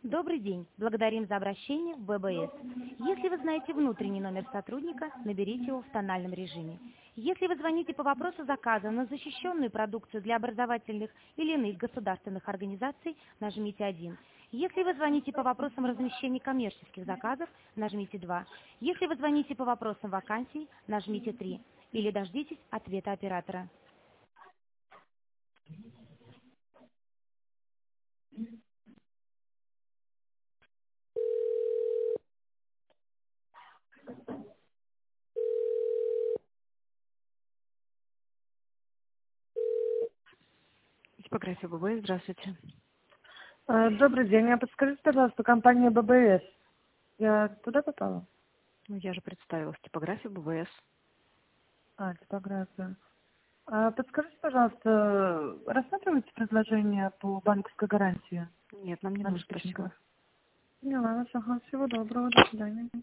Добрый день. Благодарим за обращение в ББС. Если вы знаете внутренний номер сотрудника, наберите его в тональном режиме. Если вы звоните по вопросу заказа на защищенную продукцию для образовательных или иных государственных организаций, нажмите 1. Если вы звоните по вопросам размещения коммерческих заказов, нажмите 2. Если вы звоните по вопросам вакансий, нажмите 3. Или дождитесь ответа оператора. Типография ББС, здравствуйте. Добрый день. А подскажите, пожалуйста, компания ББС. Я туда попала? Ну, я же представилась. Типография ББС. Типография. Подскажите, пожалуйста, рассматриваете предложение по банковской гарантии? Нет, нам не нужно, спасибо. Поняла вас. Ага, всего доброго. До свидания.